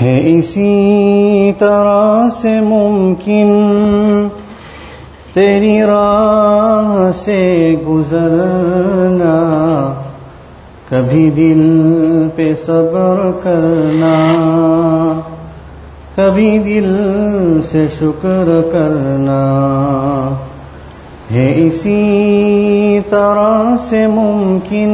ہے اسی طرح سے ممکن تیری راہ سے گزرنا، کبھی دل پہ صبر کرنا، کبھی دل سے شکر کرنا، ہے اسی طرح سے ممکن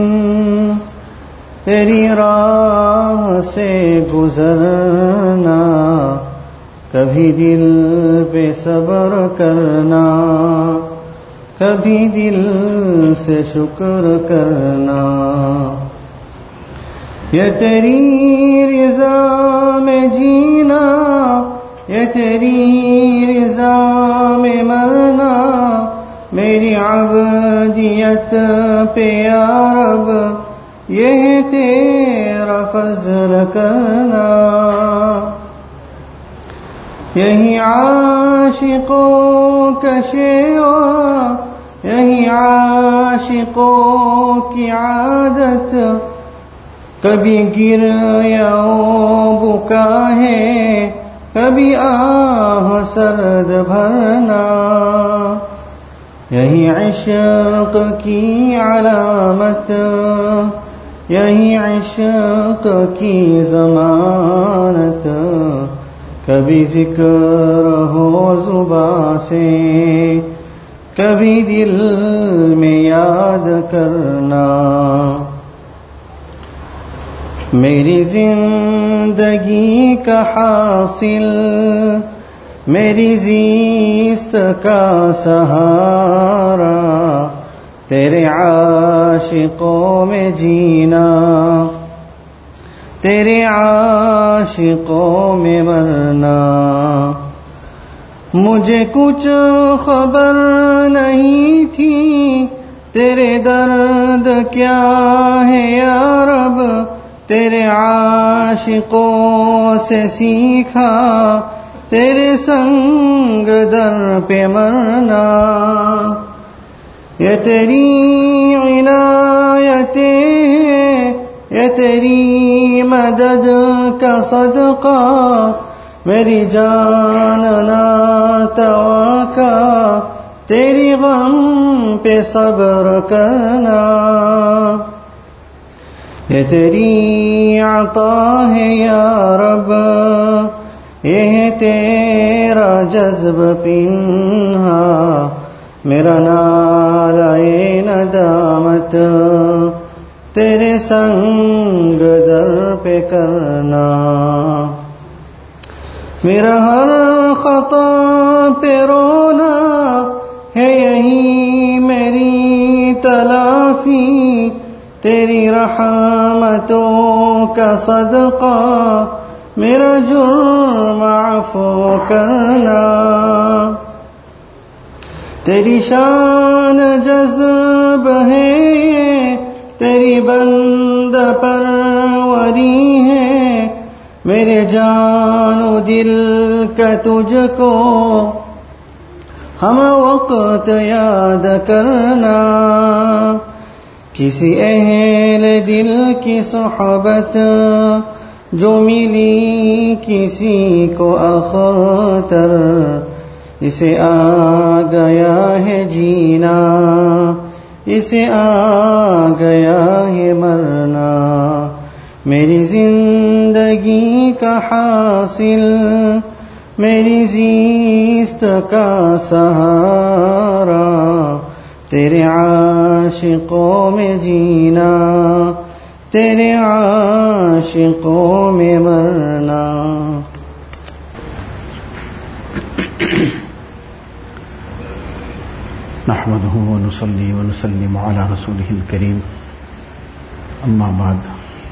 تیری راہ سے گزرنا، کبھی دل پہ صبر کرنا، کبھی دل سے شکر کرنا. یہ تیری رضا میں جینا، یہ تیری رضا میں مرنا، میری عبدیت پہ یا رب یہ تیرا فضل کرنا. یہی عاشقوں کا شیوا، یہی عاشقوں کی عادت، کبھی گریہ و بکا ہے، کبھی آہ سرد بھرنا. یہی عشق کی علامت، یہی عشق کی ضمانت، کبھی ذکر ہو زباں سے، کبھی دل میں یاد کرنا. میری زندگی کا حاصل، میری زیست کا سہارا، تیرے عاشقوں میں جینا، تیرے عاشقوں میں مرنا. مجھے کچھ خبر نہیں تھی تیرے درد کیا ہے یا رب، تیرے عاشقوں سے سیکھا تیرے سنگ در پہ مرنا. یہ تیری عنایتیں ہیں، یہ تیری مدد کا صدقہ، میری جان نہ توقع، تیری غم پہ صبر کرنا. یہ تیری عطا ہے یا رب، یہ ہے تیرا جذب پنہا، میرا نالہ ندامت تیرے سنگ در پہ کرنا. میرا ہر خطا پہ رونا ہے، یہی میری تلافی، تیری رحمتوں کا صدقہ، میرا جرم عفو کرنا. تیری شان جذب ہے، تیری بند پروری ہے، میرے جان و دل کا تجھ کو ہم وقت یاد کرنا. کسی اہل دل کی صحبت جو ملی کسی کو اختر، اسے آ گیا ہے جینا، اسے آ گیا ہے مرنا. میری زندگی کا حاصل، میری زیست کا سہارا، تیرے عاشقوں میں جینا، تیرے عاشقوں میں مرنا. نحمده ونصلي ونسلم على رسوله الكريم. اما بعد,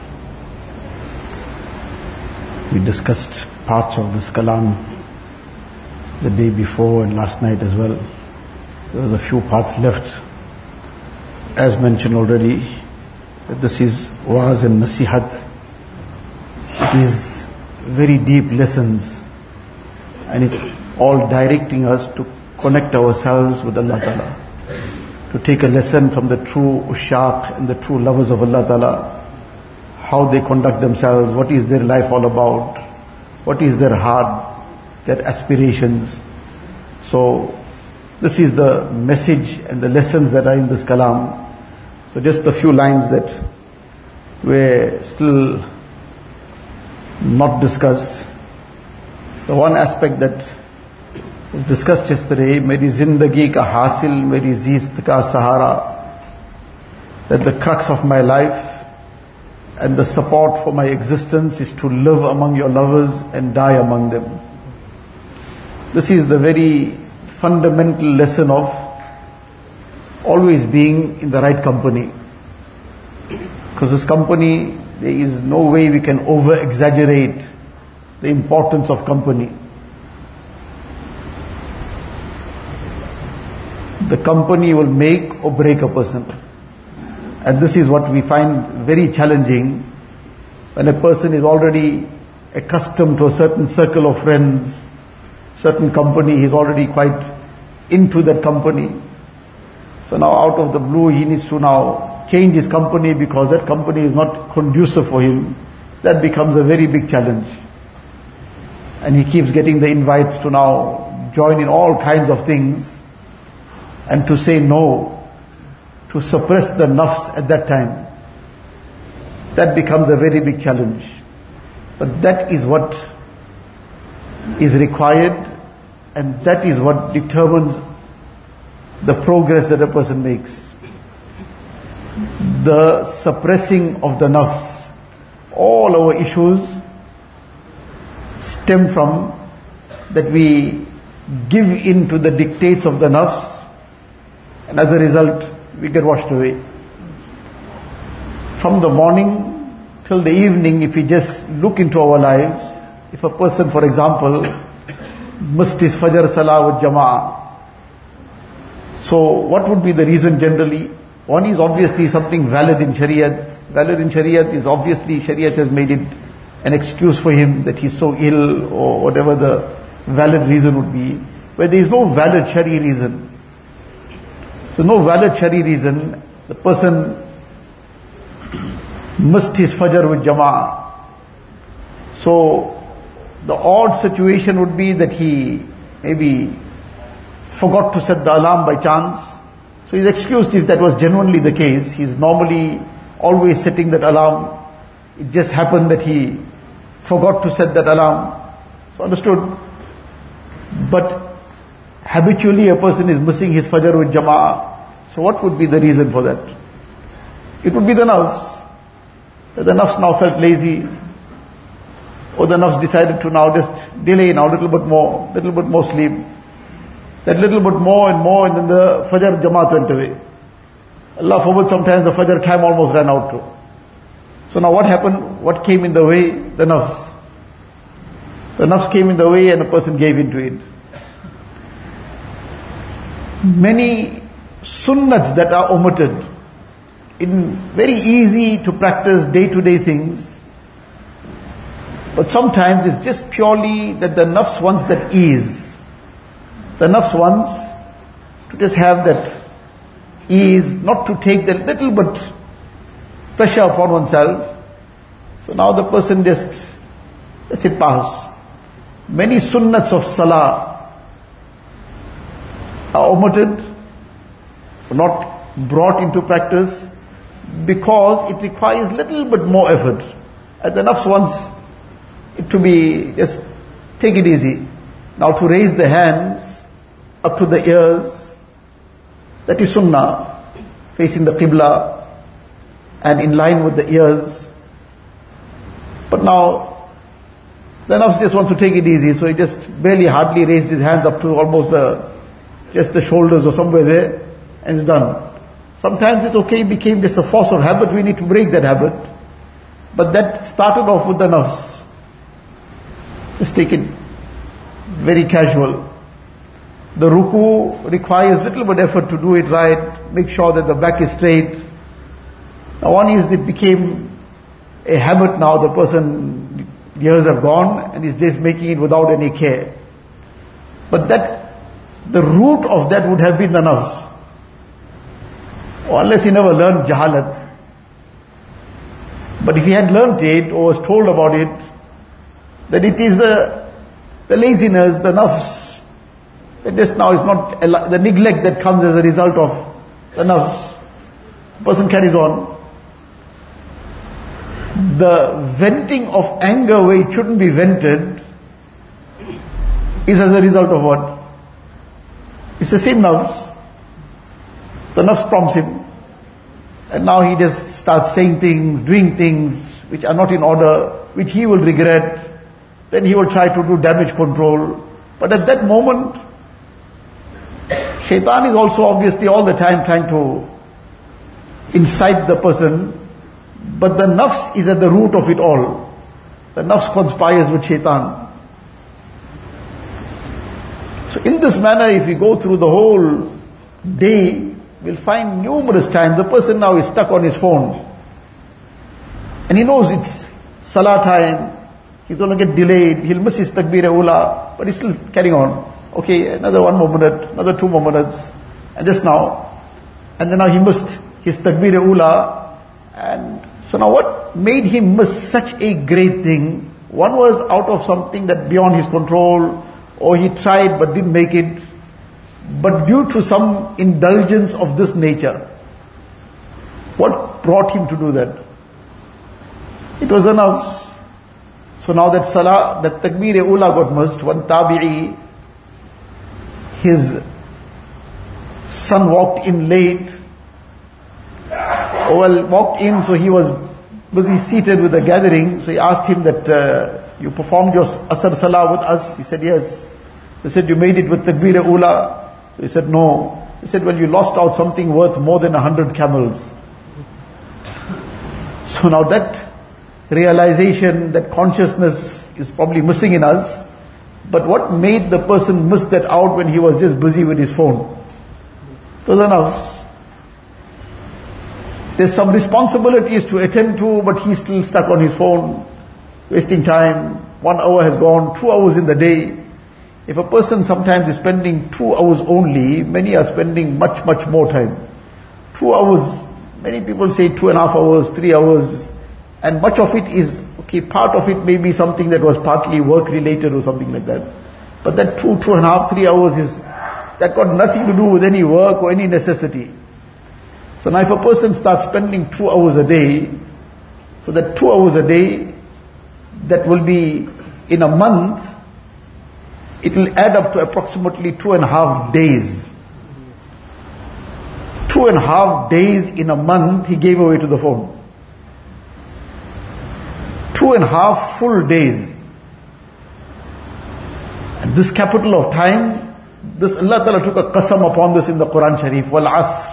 we discussed parts of this kalam the day before and last night as well. There was a few parts left. As mentioned already, that this is wa'az and nasihat. It is very deep lessons, and it's all directing us to connect ourselves with Allah Ta'ala, to take a lesson from the true ushaq and the true lovers of Allah Ta'ala, how they conduct themselves, what is their life all about, what is their heart, their aspirations. So this is the message and the lessons that are in this kalam. So just a few lines that were still not discussed. The one aspect that was discussed yesterday, Meri Zindagi ka Hasil, Meri Zeest ka Sahara, that the crux of my life and the support for my existence is to live among your lovers and die among them. This is the very fundamental lesson of always being in the right company. Because this company, there is no way we can over-exaggerate the importance of company. The company will make or break a person. And this is what we find very challenging when a person is already accustomed to a certain circle of friends, certain company, he's already quite into that company. So now out of the blue he needs to now change his company because that company is not conducive for him. That becomes a very big challenge. And he keeps getting the invites to now join in all kinds of things and to say no, to suppress the nafs at that time. That becomes a very big challenge. But that is what is required, and that is what determines the progress that a person makes. The suppressing of the nafs. All our issues stem from that we give in to the dictates of the nafs, and as a result we get washed away. From the morning till the evening, if we just look into our lives, if a person, for example, missed his Fajr Salah with Jama'ah, so what would be the reason generally? One is obviously something valid in Shariat. Valid in Shariat is obviously Shariat has made it an excuse for him that he's so ill or whatever the valid reason would be. Where there is no valid Shari reason. So no valid Shari reason, the person missed his Fajr with Jama'ah. So the odd situation would be that he maybe forgot to set the alarm by chance. So he's excused if that was genuinely the case. He's normally always setting that alarm. It just happened that he forgot to set that alarm. So understood. But habitually a person is missing his Fajr with Jama'ah. So what would be the reason for that? It would be the nafs. That the nafs now felt lazy, or the nafs decided to now just delay now a little bit more sleep. That little bit more, and then the Fajr Jamaat went away. Allah forbid, sometimes the Fajr time almost ran out too. So now what happened? What came in the way? The nafs. The nafs came in the way and a person gave into it. Many sunnats that are omitted in very easy to practice day-to-day things, but sometimes it's just purely that the nafs wants that ease. The nafs wants to just have that ease, not to take that little bit pressure upon oneself. So now the person just lets it pass. Many sunnats of salah are omitted, not brought into practice, because it requires little bit more effort. And the nafs wants it to be just take it easy. Now to raise the hands up to the ears, that is sunnah, facing the qibla and in line with the ears. But now the nafs just wants to take it easy, so he just hardly raised his hands up to almost just the shoulders or somewhere there, and it's done. Sometimes it's okay, it became just a force of habit, we need to break that habit. But that started off with the nafs. Just take it very casual. The ruku requires little bit effort to do it right, make sure that the back is straight. Now one is it became a habit now, the person, years have gone and is just making it without any care. But that, the root of that would have been the nafs. Or unless he never learned jahalat. But if he had learnt it or was told about it, that it is the laziness, the nafs, that just now is not, the neglect that comes as a result of the nafs. The person carries on. The venting of anger where it shouldn't be vented is as a result of what? It's the same nafs. The nafs prompts him. And now he just starts saying things, doing things which are not in order, which he will regret. Then he will try to do damage control. But at that moment, shaitan is also obviously all the time trying to incite the person. But the nafs is at the root of it all. The nafs conspires with shaitan. So in this manner, if we go through the whole day, we'll find numerous times the person now is stuck on his phone. And he knows it's salah time. He's going to get delayed. He'll miss his takbir-e-ula. But he's still carrying on. Okay, another 1 more minute, another 2 more minutes. And just now. And then now he missed his takbir-e-ula. And so now what made him miss such a great thing? One was out of something that beyond his control, or he tried but didn't make it. But due to some indulgence of this nature, what brought him to do that? It was the nafs. So now that salah, that takbir-e-ula got missed, one tabi'i, his son walked in late. Walked in, so he was busy seated with the gathering. So he asked him that, you performed your asr salah with us? He said, yes. He said, you made it with takbir-e-ula? He said, no. He said, well, you lost out something worth more than 100 camels. So now that realization, that consciousness is probably missing in us. But what made the person miss that out when he was just busy with his phone? It was enough. There's some responsibilities to attend to, but he's still stuck on his phone, wasting time. 1 hour has gone, 2 hours in the day. If a person sometimes is spending 2 hours only, many are spending much, much more time. 2 hours, many people say 2.5 hours, 3 hours, and much of it is, okay, part of it may be something that was partly work related or something like that. But that 2.5, 3 hours is, that got nothing to do with any work or any necessity. So now if a person starts spending 2 hours a day, so that 2 hours a day, that will be in a month, it will add up to approximately 2.5 days. 2.5 days in a month he gave away to the phone. 2.5 full days. And this capital of time, this Allah Ta'ala took a qasam upon this in the Quran Sharif. Wal asr.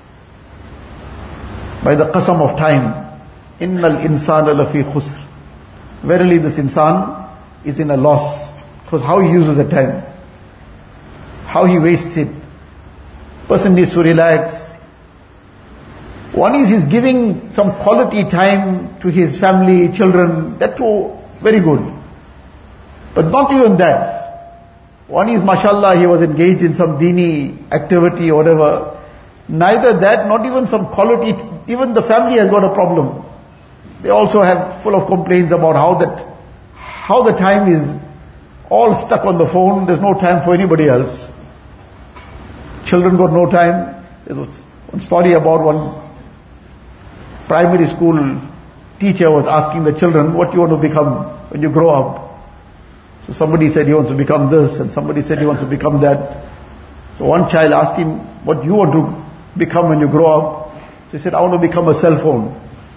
By the qasam of time. Innal insana lafi khusr. Verily this insan is in a loss. Because how he uses the time. How he wastes it. Person needs to relax. One is he's giving some quality time to his family, children. That too, very good. But not even that. One is, mashallah, he was engaged in some deeni activity or whatever. Neither that, not even some quality. Even the family has got a problem. They also have full of complaints about how the time is all stuck on the phone. There's no time for anybody else. Children got no time. There's one story about one primary school teacher was asking the children, what you want to become when you grow up? So somebody said he wants to become this, and somebody said he wants to become that. So one child asked him, what you want to become when you grow up? So he said, I want to become a cell phone.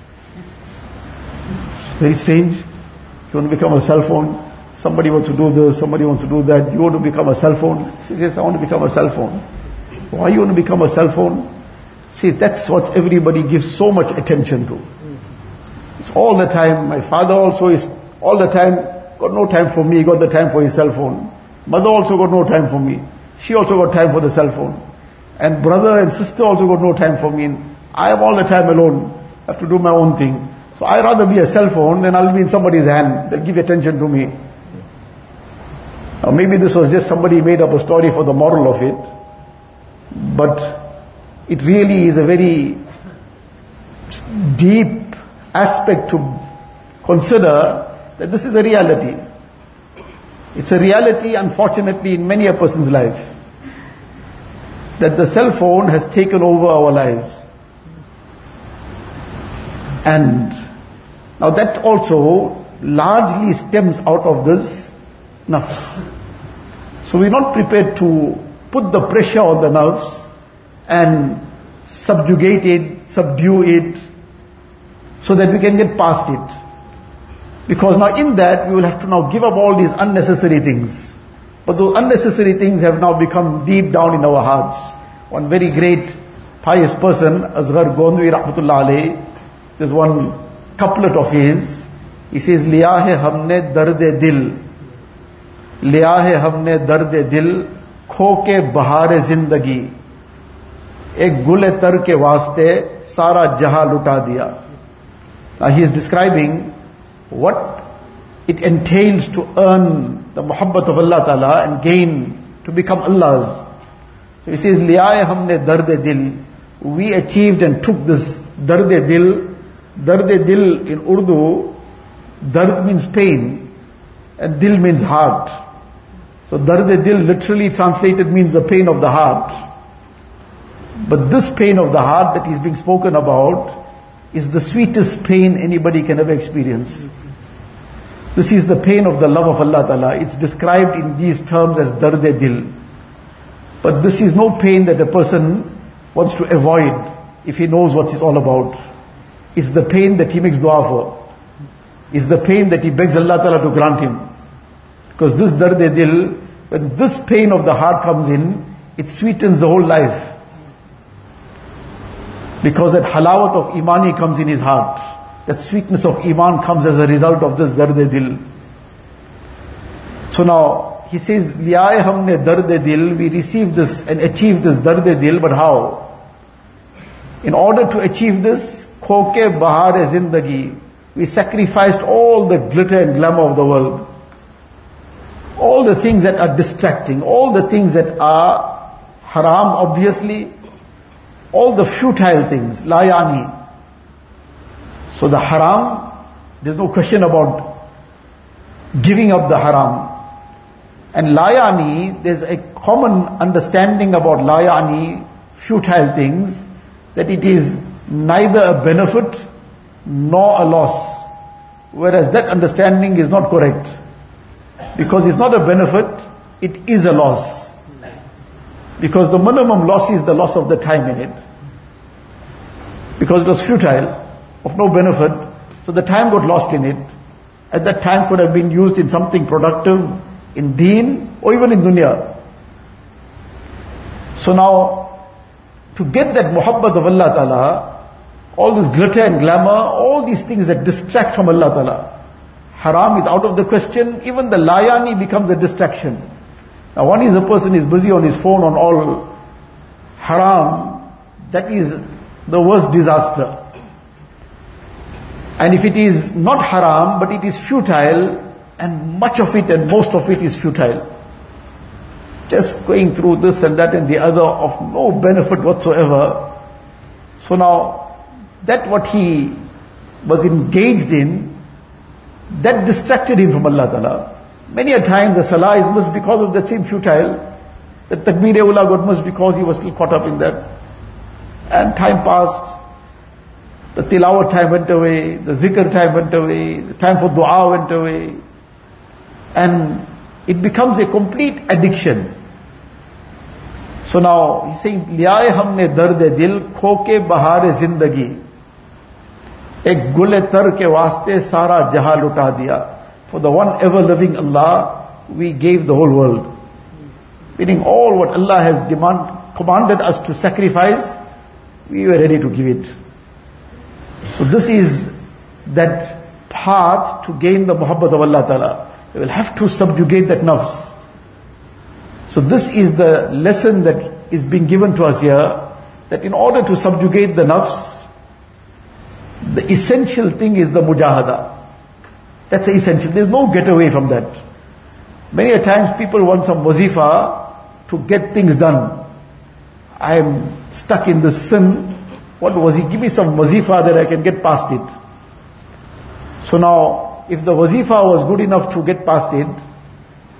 It's very strange. You want to become a cell phone? Somebody wants to do this, somebody wants to do that. You want to become a cell phone? He says, yes, I want to become a cell phone. Why you want to become a cell phone? See, that's what everybody gives so much attention to. It's all the time. My father also is all the time, got no time for me, got the time for his cell phone. Mother also got no time for me. She also got time for the cell phone. And brother and sister also got no time for me. And I am all the time alone. I have to do my own thing. So I rather be a cell phone than I'll be in somebody's hand. They'll give attention to me. Now maybe this was just somebody made up a story for the moral of it. But it really is a very deep aspect to consider that this is a reality. It's a reality, unfortunately, in many a person's life, that the cell phone has taken over our lives. And now that also largely stems out of this nafs. So we're not prepared to put the pressure on the nafs and subjugate it, subdue it, so that we can get past it. Because now in that we will have to now give up all these unnecessary things. But those unnecessary things have now become deep down in our hearts. One very great pious person, Asghar Gondwi Rahmatullah Alayhi, there's one couplet of his. He says, "Liya hai humne dard-e dil, liya hai humne dard-e dil, kho ke bahar-e zindagi, ek gul-e tar ke waaste sara jahan luta diya." Now he is describing what it entails to earn the muhabbat of Allah Ta'ala and gain, to become Allah's. So he says, "Liya hai humne dard-e dil," we achieved and took this dard-e dil. Dard-e-dil in Urdu, dard means pain and dil means heart. So dard-e-dil literally translated means the pain of the heart. But this pain of the heart that is being spoken about is the sweetest pain anybody can ever experience. This is the pain of the love of Allah Ta'ala. It's described in these terms as dard-e-dil. But this is no pain that a person wants to avoid if he knows what it's all about. It's the pain that he makes dua for. It's the pain that he begs Allah Ta'ala to grant him. Because this dard-e-dil, when this pain of the heart comes in, it sweetens the whole life. Because that halawat of imani comes in his heart. That sweetness of iman comes as a result of this dard-e-dil. So now, he says, "Liya humne dard-e-dil," we receive this and achieve this dard-e-dil, but how? In order to achieve this, khoke bahar-e zindagi, we sacrificed all the glitter and glamour of the world. All the things that are distracting, all the things that are haram, obviously, all the futile things, la yani. So the haram, there's no question about giving up the haram. And la yani, there's a common understanding about la yani, futile things, that it is neither a benefit nor a loss. Whereas that understanding is not correct. Because it's not a benefit, it is a loss. Because the minimum loss is the loss of the time in it. Because it was futile, of no benefit, so the time got lost in it. At that time could have been used in something productive, in deen, or even in dunya. So now, to get that muhabbat of Allah Ta'ala, all this glitter and glamour, all these things that distract from Allah Ta'ala, haram is out of the question, even the layani becomes a distraction. Now one is a person is busy on his phone on all haram, that is the worst disaster. And if it is not haram, but it is futile, and much of it and most of it is futile, just going through this and that and the other of no benefit whatsoever. So now, that what he was engaged in, that distracted him from Allah Ta'ala. Many a times the salah is missed because of that same futile. The takbir-e-ula got missed because he was still caught up in that. And time passed. The tilawat time went away, the zikr time went away, the time for dua went away. And it becomes a complete addiction. So now he's saying, "Liya humne dard-e-dil, kho-ke bahar-e zindagi, ek gul-e-tar ke waaste sara jahan luta diya." For the one ever living Allah, we gave the whole world. Meaning all what Allah has commanded us to sacrifice, we were ready to give it. So this is that path to gain the muhabbat of Allah Ta'ala. We will have to subjugate that nafs. So this is the lesson that is being given to us here, that in order to subjugate the nafs, the essential thing is the mujahada. That's the essential. There's no get away from that. Many a times people want some wazifa to get things done. I am stuck in this sin. What was he? Give me some wazifa that I can get past it. So now, if the wazifa was good enough to get past it,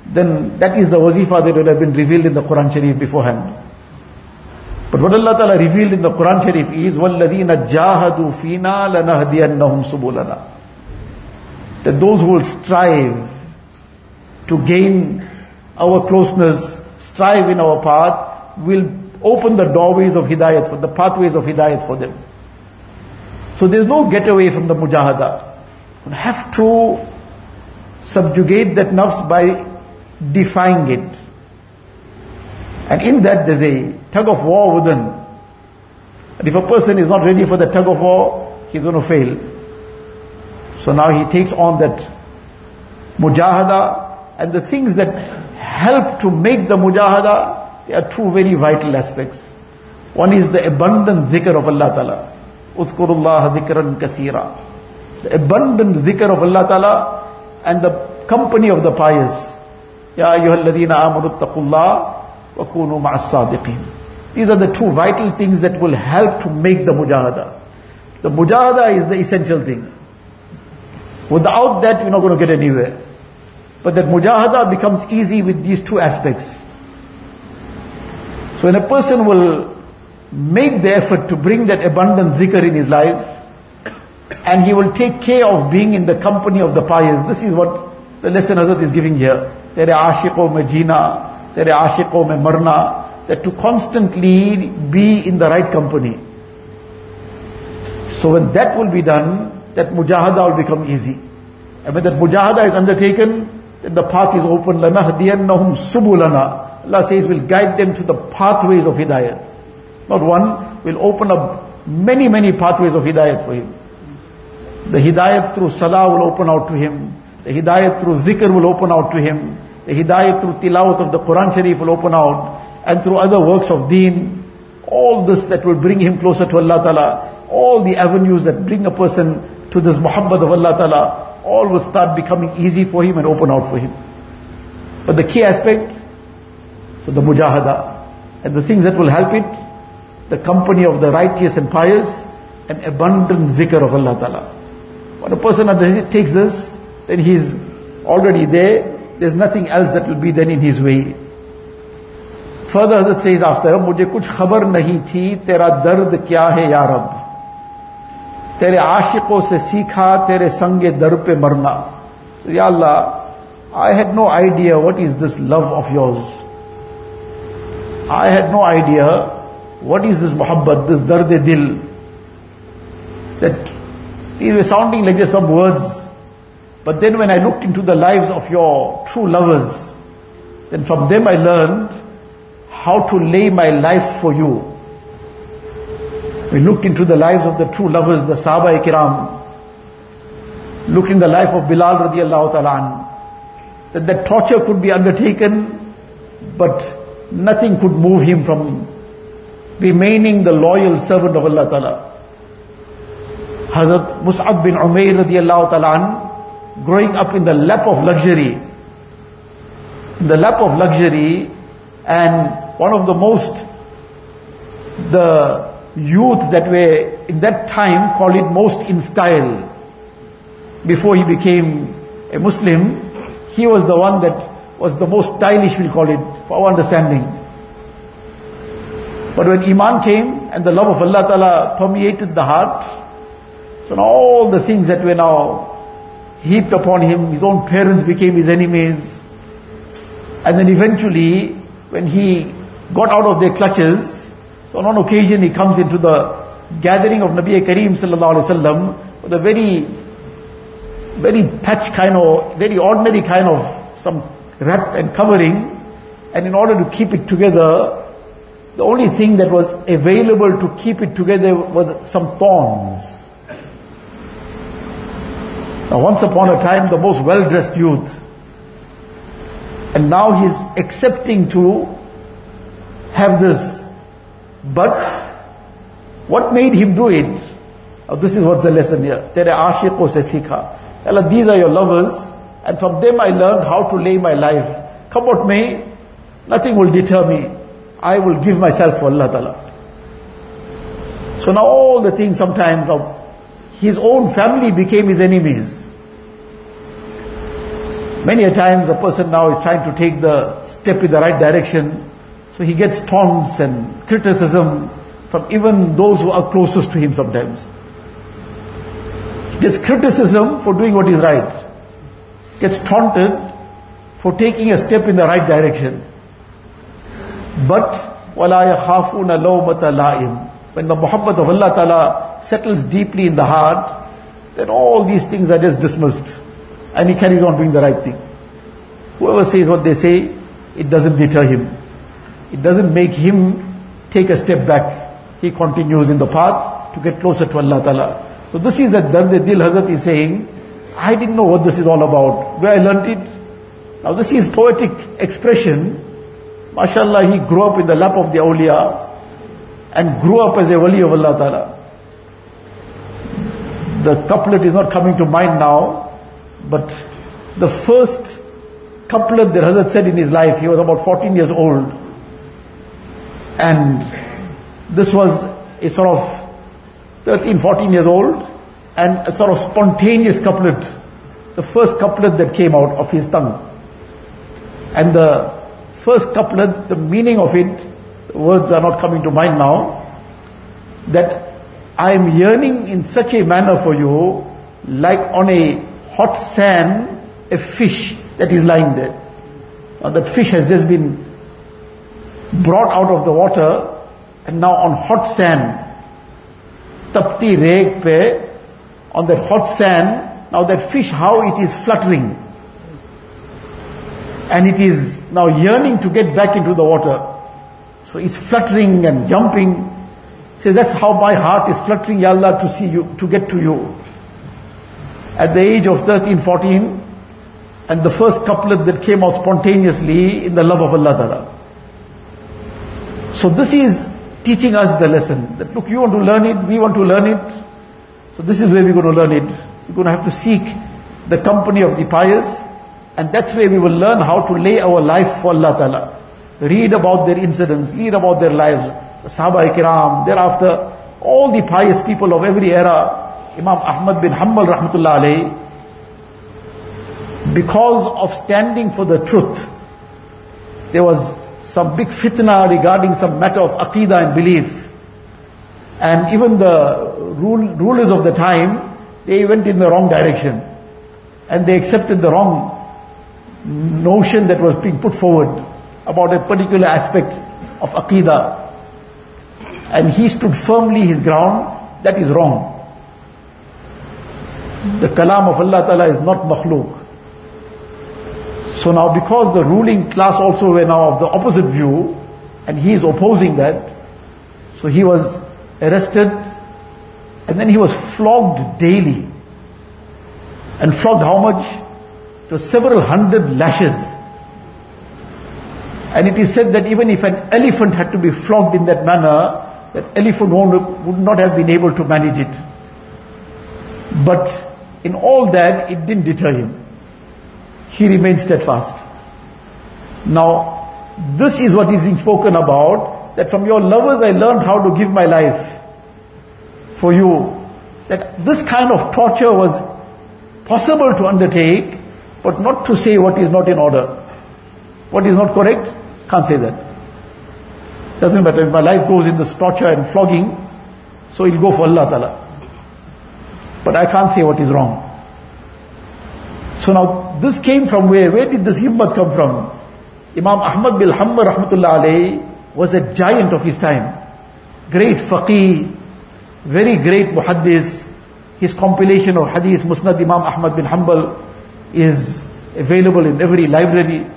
then that is the wazifa that would have been revealed in the Quran Sharif beforehand. But what Allah Ta'ala revealed in the Quran Sharif is, وَالَّذِينَ جَاهَدُوا فِينَا لَنَهْدِيَنَّهُمْ سُبُلَنَا. That those who will strive to gain our closeness, strive in our path, will open the doorways of hidayat, for the pathways of hidayat for them. So there's no getaway from the mujahada. You have to subjugate that nafs by defying it. And in that there's a tug of war within. And if a person is not ready for the tug of war, he's going to fail. So now he takes on that mujahada, and the things that help to make the mujahada, there are two very vital aspects. One is the abundant dhikr of Allah Ta'ala. Udhkurullaha dhikran kathira. The abundant dhikr of Allah Ta'ala and the company of the pious. Ya ayyuhalladhina amanu attaqullah wa kunu ma'as sadiqin. These are the two vital things that will help to make the mujahada. The mujahada is the essential thing. Without that, you're not going to get anywhere. But that mujahada becomes easy with these two aspects. So when a person will make the effort to bring that abundant dhikr in his life, and he will take care of being in the company of the pious. This is what the lesson Hazrat is giving here. Tere aashiqo mein jeena, tere aashiqo mein marna. That to constantly be in the right company. So when that will be done, that mujahada will become easy. And when that mujahada is undertaken, then the path is open. لَنَهْدِيَنَّهُمْ سُبُلَنَا. Allah says we'll guide them to the pathways of hidayat. Not one, we'll open up many, many pathways of hidayat for him. The hidayat through salah will open out to him. The hidayat through zikr will open out to him. The hidayat through tilawat of the Quran Sharif will open out. And through other works of deen. All this that will bring him closer to Allah Ta'ala. All the avenues that bring a person to this muhabbat of Allah Ta'ala. All will start becoming easy for him and open out for him. But the key aspect, so the mujahada. And the things that will help it, the company of the righteous and pious, and abundant zikr of Allah Ta'ala. When a person takes this, then he's already there. There's nothing else that will be then in his way. Further Hazrat says after, मुझे कुछ खबर नहीं थी तेरा दर्द क्या है या रब, तेरे आशिकों से सीखा तेरे संगे दर पे मरना. So, Ya Allah, I had no idea what is this love of yours. I had no idea what is this muhabbat, this dard-e-dil. That these were sounding like just some words. But then when I looked into the lives of your true lovers, then from them I learned how to lay my life for you. We looked into the lives of the true lovers, the Sahaba Kiram. Looked in the life of Bilal radiallahu ta'ala, that torture could be undertaken, but nothing could move him from remaining the loyal servant of Allah Ta'ala. Hazrat Mus'ab bin Umair radiallahu ta'ala, growing up in the lap of luxury, and one of the youth that were in that time called it most in style. Before he became a Muslim, he was the one that was the most stylish, we'll call it, for our understanding. But when Iman came and the love of Allah Ta'ala permeated the heart, so now all the things that were now heaped upon him, his own parents became his enemies. And then eventually, when he got out of their clutches, so on one occasion he comes into the gathering of Nabi Kareem sallallahu alaihi wasallam with a very patch kind of, very ordinary kind of some wrap and covering, and in order to keep it together, the only thing that was available to keep it together was some thorns. Now once upon a time, the most well-dressed youth, and now he's accepting to have this. But what made him do it? Now this is what's the lesson here. Tere aashiqo se sikha. Allah, these are your lovers, and from them I learned how to lay my life. Come what may, nothing will deter me. I will give myself for Allah Ta'ala. So now all the things sometimes, now his own family became his enemies. Many a times a person now is trying to take the step in the right direction, so he gets taunts and criticism from even those who are closest to him sometimes. He gets criticism for doing what is right. Gets taunted for taking a step in the right direction. But وَلَا يَخَافُونَ لَوْمَةَ لَائِمٍ. When the muhabbat of Allah Ta'ala settles deeply in the heart, then all these things are just dismissed. And he carries on doing the right thing. Whoever says what they say, it doesn't deter him. It doesn't make him take a step back. He continues in the path to get closer to Allah Ta'ala. So this is that Dard Dil Hazrat is saying, I didn't know what this is all about. Where I learnt it. Now this is poetic expression. MashaAllah, he grew up in the lap of the awliya and grew up as a wali of Allah Ta'ala. The couplet is not coming to mind now, but the first couplet that Hazrat said in his life, he was about 14 years old. And this was a sort of 13, 14 years old, and a sort of spontaneous couplet. The first couplet that came out of his tongue. And the first couplet, the meaning of it, the words are not coming to mind now, that I am yearning in such a manner for you, like on a hot sand, a fish that is lying there. Now that fish has just been brought out of the water, and now on hot sand, tapti reg pe, on that hot sand, now that fish, how it is fluttering. And it is now yearning to get back into the water. So it's fluttering and jumping. Says, that's how my heart is fluttering, Ya Allah, to see you, to get to you. At the age of 13, 14, and the first couplet that came out spontaneously in the love of Allah Ta'ala. So this is teaching us the lesson, that look, you want to learn it, we want to learn it. So this is where we're going to learn it. We're going to have to seek the company of the pious, and that's where we will learn how to lay our life for Allah Ta'ala. Read about their incidents, read about their lives, the Sahaba Kiram, thereafter, all the pious people of every era. Imam Ahmad bin Hanbal rahmatullah alayhi, because of standing for the truth, there was some big fitna regarding some matter of aqidah and belief. And even the rulers of the time, they went in the wrong direction. And they accepted the wrong notion that was being put forward about a particular aspect of aqidah. And he stood firmly his ground, that is wrong. The kalam of Allah Ta'ala is not makhluk. So now because the ruling class also were now of the opposite view, and he is opposing that, so he was arrested, and then he was flogged daily. And flogged how much? To several hundred lashes. And it is said that even if an elephant had to be flogged in that manner, that elephant would not have been able to manage it. But in all that, it didn't deter him. He remained steadfast. Now, this is what is being spoken about, that from your lovers I learned how to give my life for you. That this kind of torture was possible to undertake, but not to say what is not in order. What is not correct, can't say that. Doesn't matter if my life goes in this torture and flogging, so it'll go for Allah Ta'ala. But I can't say what is wrong. So now, this came from where? Where did this himmat come from? Imam Ahmad bin Hanbal rahmatullah alayhi was a giant of his time. Great faqih, very great muhaddis. His compilation of hadith, Musnad Imam Ahmad bin Hanbal, is available in every library.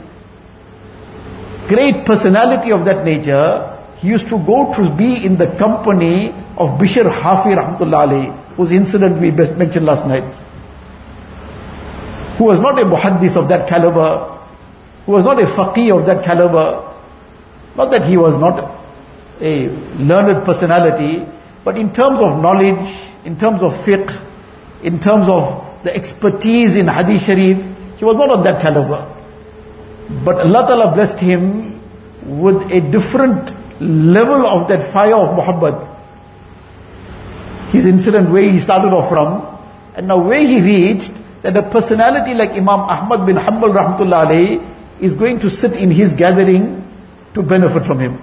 Great personality of that nature. He used to go to be in the company of Bishr Hafi rahmatullah alayhi, whose incident we mentioned last night. Who was not a muhaddis of that caliber, who was not a faqih of that caliber. Not that he was not a learned personality, but in terms of knowledge, in terms of fiqh, in terms of the expertise in hadith sharif, he was not of that caliber. But Allah Ta'ala blessed him with a different level of that fire of muhabbat. His incident, where he started off from, and now where he reached, that a personality like Imam Ahmad bin Hanbal rahmatullah alayhi is going to sit in his gathering to benefit from him.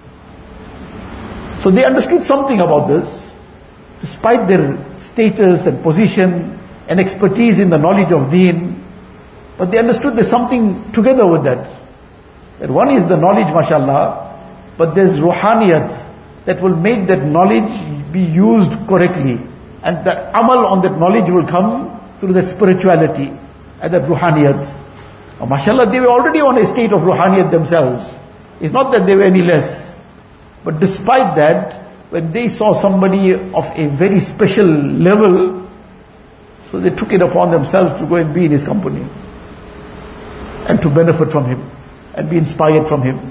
So they understood something about this, despite their status and position and expertise in the knowledge of deen, but they understood there's something together with that. That one is the knowledge, mashallah, but there's ruhaniyat that will make that knowledge be used correctly. And the amal on that knowledge will come through that spirituality and that ruhaniyat. Mashallah, they were already on a state of ruhaniyat themselves. It's not that they were any less. But despite that, when they saw somebody of a very special level, so they took it upon themselves to go and be in his company and to benefit from him and be inspired from him.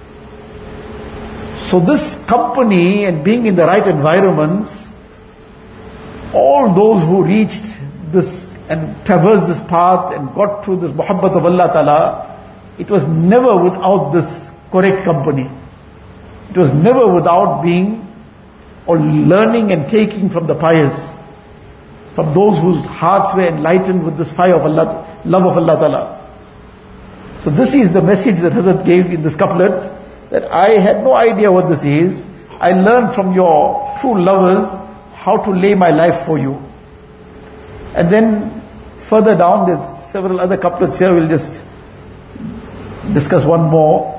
So this company and being in the right environments, all those who reached this and traversed this path and got through this muhabbat of Allah Ta'ala, it was never without this correct company. It was never without being or learning and taking from the pious, from those whose hearts were enlightened with this fire of Allah, love of Allah Ta'ala. So this is the message that Hazrat gave in this couplet, that I had no idea what this is. I learned from your true lovers how to lay my life for you. And then further down, there's several other couplets here, we'll just discuss one more.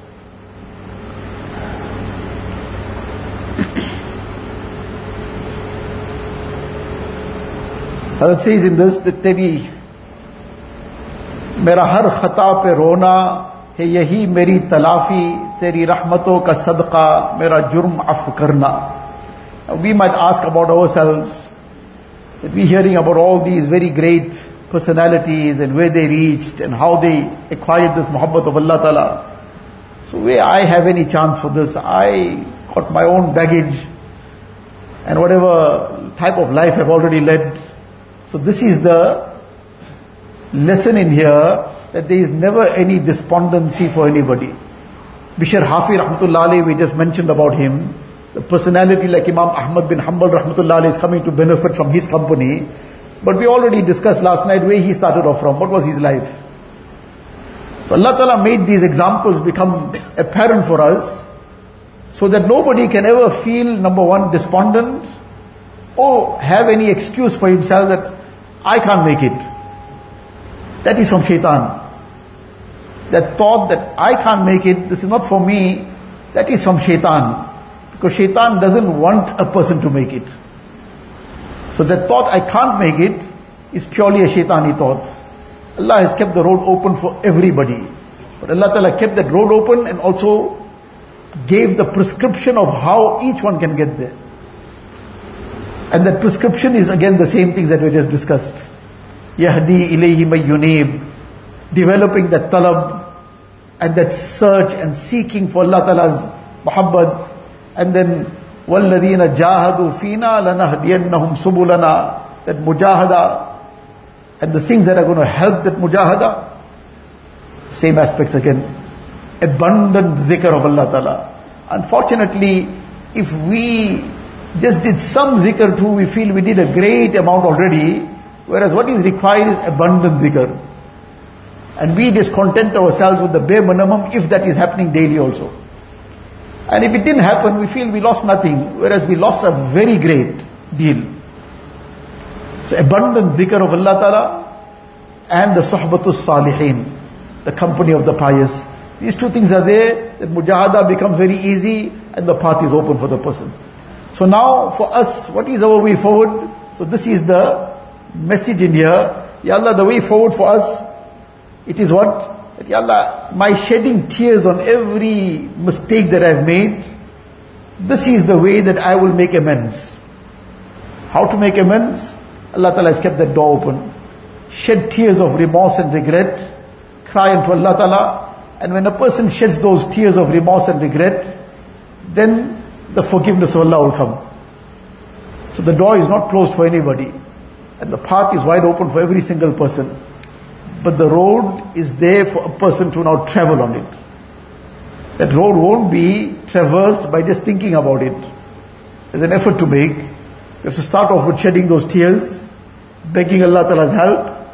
Hazrat says in this that तेरी मेरा हर खता पे रोना है यही मेरी तलाफी तेरी रहमतों का सदका मेरा जुर्म अफ करना. We might ask about ourselves, that we hearing about all these very great personalities and where they reached and how they acquired this muhabbat of Allah Ta'ala. So where I have any chance for this, I got my own baggage and whatever type of life I've already led. So this is the lesson in here, that there is never any despondency for anybody. Bishr Hafi rahmatullah alayhi, we just mentioned about him. The personality like Imam Ahmad bin Hanbal rahmatullah alayhi is coming to benefit from his company. But we already discussed last night where he started off from. What was his life? So Allah Ta'ala made these examples become apparent for us, so that nobody can ever feel, number one, despondent or have any excuse for himself that I can't make it. That is from shaitan. That thought that I can't make it, this is not for me, that is from shaitan. Because shaitan doesn't want a person to make it. So that thought I can't make it is purely a shaitani thought. Allah has kept the road open for everybody. But Allah Ta'ala kept that road open and also gave the prescription of how each one can get there. And that prescription is again the same things that we just discussed. Yahdi ilayhi may yunib, developing that talab and that search and seeking for Allah Ta'ala's muhabbat. And then وَالَّذِينَ جَاهَدُوا فِينَا لَنَهْدِيَنَّهُمْ سُبُلَنَا, that mujahada and the things that are going to help that mujahada. Same aspects again. Abundant zikr of Allah Ta'ala. Unfortunately, if we just did some zikr too, we feel we did a great amount already, whereas what is required is abundant zikr. And we just content ourselves with the bare minimum if that is happening daily also. And if it didn't happen, we feel we lost nothing, whereas we lost a very great deal. So abundant zikr of Allah Ta'ala and the suhbatus salihin, the company of the pious. These two things are there, that mujahada becomes very easy and the path is open for the person. So now for us, what is our way forward? So this is the message in here. Ya Allah, the way forward for us, it is what? That Ya Allah, my shedding tears on every mistake that I've made, this is the way that I will make amends. How to make amends? Allah Ta'ala has kept that door open. Shed tears of remorse and regret, cry unto Allah Ta'ala, and when a person sheds those tears of remorse and regret, then the forgiveness of Allah will come. So the door is not closed for anybody, and the path is wide open for every single person. But the road is there for a person to now travel on it. That road won't be traversed by just thinking about it. There's an effort to make. You have to start off with shedding those tears, begging Allah Ta'ala's help,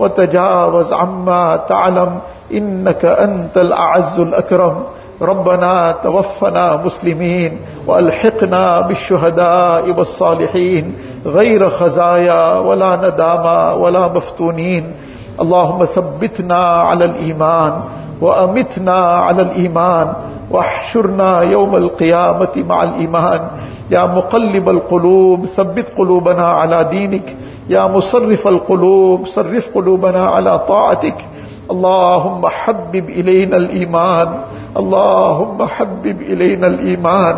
وتجاوز عما تعلم إنك أنت الأعز الأكرم. ربنا توفنا مسلمين وألحقنا بالشهداء والصالحين غير خزايا ولا ندامى ولا مفتونين. اللهم ثبتنا على الإيمان وأمتنا على الإيمان واحشرنا يوم القيامة مع الإيمان. يا مقلب القلوب ثبت قلوبنا على دينك. يا مصرف القلوب صرف قلوبنا على طاعتك. اللهم حبب إلينا الإيمان. اللهم حبب إلينا الإيمان.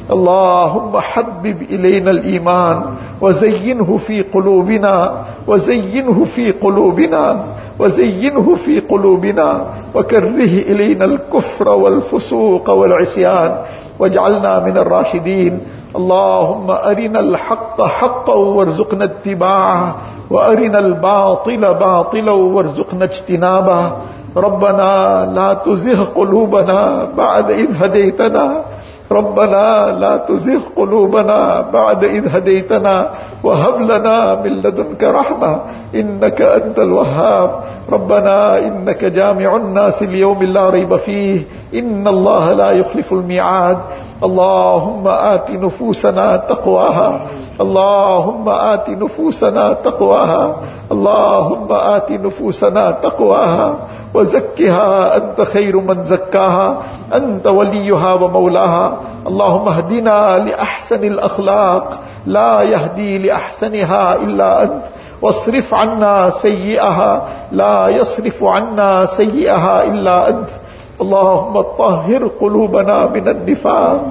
اللهم حبب إلينا الإيمان وزينه في قلوبنا وزينه في قلوبنا وزينه في قلوبنا وكره إلينا الكفر والفسوق والعصيان واجعلنا من الراشدين. اللهم أرنا الحق حقا وارزقنا اتباعه وأرنا الباطل باطلا وارزقنا اجتنابه. ربنا لا تزغ قلوبنا بعد إذ هديتنا. ربنا لا تزغ قلوبنا بعد إذ هديتنا وهب لنا من لدنك رحمة إنك أنت الوهاب. ربنا إنك جامع الناس ليوم لا ريب فيه إن الله لا يخلف الميعاد. اللهم آت نفوسنا تقواها. اللهم آت نفوسنا تقواها. اللهم آت نفوسنا تقواها وزكها أنت خير من زكاها أنت وليها ومولاها. اللهم اهدنا لأحسن الأخلاق لا يهدي لأحسنها إلا أنت واصرف عنا سيئها لا يصرف عنا سيئها إلا أنت. اللهم طهر قلوبنا من النفاق.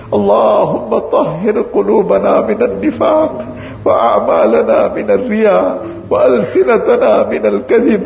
اللهم طهر قلوبنا من النفاق وأعمالنا من الرياء وألسنتنا من الكذب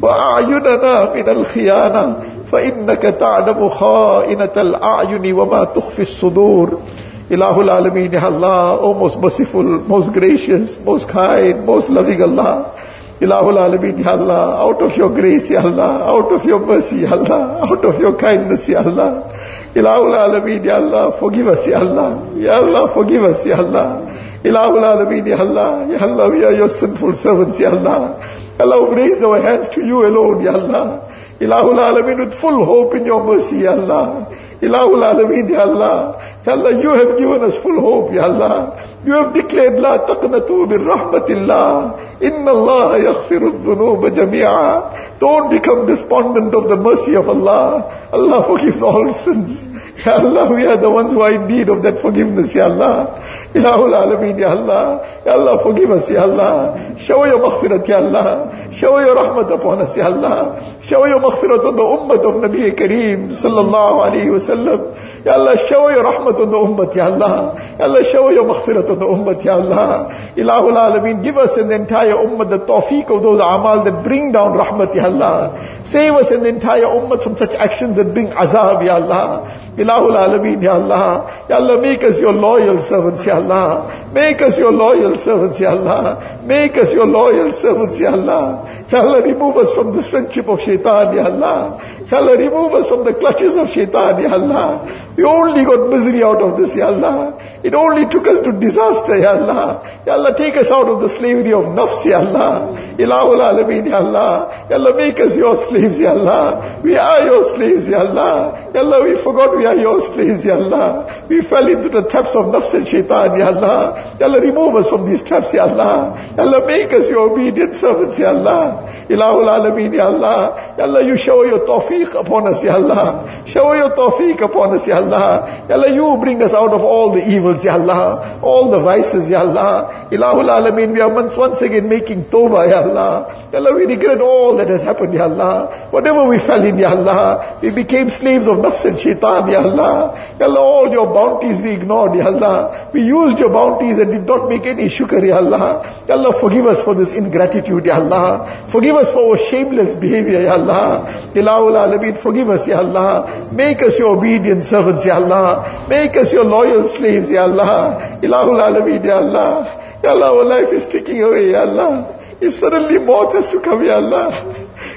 وأعيننا من الخيانة فإنك تعلم خائنة الأعين وما تخفي الصدور. Ilahul Alameen, Ya Allah, O most merciful, most gracious, most kind, most loving Allah. Ilahul Alameen, Ya Allah, out of your grace, Ya Allah, out of your mercy, Ya Allah, out of your kindness, Ya Allah. Ilahul Alameen, Ya Allah, forgive us, Ya Allah. Ya Allah, forgive us, Ya Allah. Ilahul Alameen, Ya Allah, Ya Allah, we are your sinful servants, Ya Allah. Allah, we raise our hands to you alone, Ya Allah. Ilahul Alameen, with full hope in your mercy, Ya Allah. Ilahul Alameen, Ya Allah. Ya Allah, you have given us full hope, Ya Allah. You have declared, La taqnatu min rahmatillah. Inna Allah yaghfiru dhunuba jami'a. Don't become despondent of the mercy of Allah. Allah forgives all sins. Ya Allah, we are the ones who are in need of that forgiveness, Ya Allah. Ilahul Alameen, Ya Allah. Ya Allah, forgive us, Ya Allah. Shower your maghfirat, Ya Allah. Shower your rahmat upon us, Ya Allah. Shower your maghfirat on the ummah of Nabi Kareem sallallahu alayhi wa sallam. Ya Allah, shower your rahmat on the ummah, Ya Allah. Ya Allah, shower your maghfirat on the ummah, Ya Allah. Ilahul Alameen, give us and the entire ummah the tawfiq of those amal that bring down rahmat, Ya Allah. Save us and the entire ummah from such actions that bring azab, Ya Allah. Ilahul Alameen, Ya Allah. Ya Allah, make us your loyal servants, Ya Allah. Make us your loyal servants, Ya Allah. Make us your loyal servants, Ya Allah. Ya Allah, remove us from this friendship of shaitan, Ya Allah. Ya Allah, remove us from the clutches of shaitan, Ya Allah. We only got misery out of this, Ya Allah. It only took us to disaster, Ya Allah. Ya Allah, take us out of the slavery of nafs, Ya Allah. Ilahul Alameen, Ya Allah. Ya Allah, make us your slaves, Ya Allah. We are your slaves, Ya Allah. Ya Allah, we forgot we are your slaves, Ya Allah. We fell into the traps of nafs and shaitan, Ya Allah. Ya Allah, remove us from these traps, Ya Allah. Ya Allah, make us your obedient servants, Ya Allah. Ilahul Alameen, Ya Allah. Ya Allah, you shower your tawfiq upon us, Ya Allah. Shower your tawfiq upon us, Ya Allah. Ya Allah, you bring us out of all the evils, Ya Allah. All the vices, Ya Allah. Ilahul Alameen, we are once again making tawbah, Ya Allah. Ya Allah, we regret all that has happened, Ya Allah. Whatever we fell in, Ya Allah. We became slaves of nafs and shaitan, Ya Allah. Ya Allah, all your bounties we ignored, Ya Allah. We used your bounties and did not make any shukr, Ya Allah. Ya Allah, forgive us for this ingratitude, Ya Allah. Forgive us for our shameless behavior, Ya Allah. Ilahul Alameen, forgive us, Ya Allah. Make us your obedient servants, Ya Allah. Make us your loyal slaves, Ya Allah. Ilahul Alameen, Ya Allah. Ya Allah, our life is ticking away, Ya Allah. If suddenly maut has to come, Ya Allah,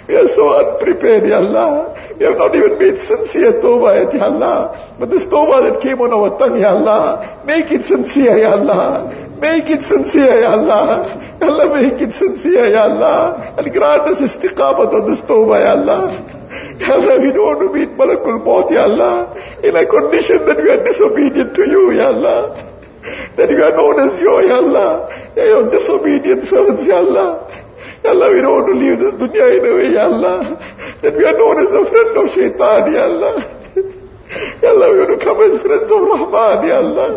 We are so unprepared, Ya Allah. We have not even made sincere tawbah yet, Ya Allah. But this tawbah that came on our tongue, Ya Allah, make it sincere, Ya Allah. Make it sincere, Ya Allah. Ya Allah, make it sincere, Ya Allah. And grant us istiqamat on this tawbah, Ya Allah. Ya Allah, we don't want to meet Malakul Maut, Ya Allah, in a condition that we are disobedient to you, Ya Allah. That we are known as Ya Allah. Your disobedient servants, Ya Allah. Ya Allah, we don't want to leave this dunya in a way, Ya Allah, that we are known as a friend of shaitan, Ya Allah. Ya Allah, we want to come as friends of Rahman, Ya Allah.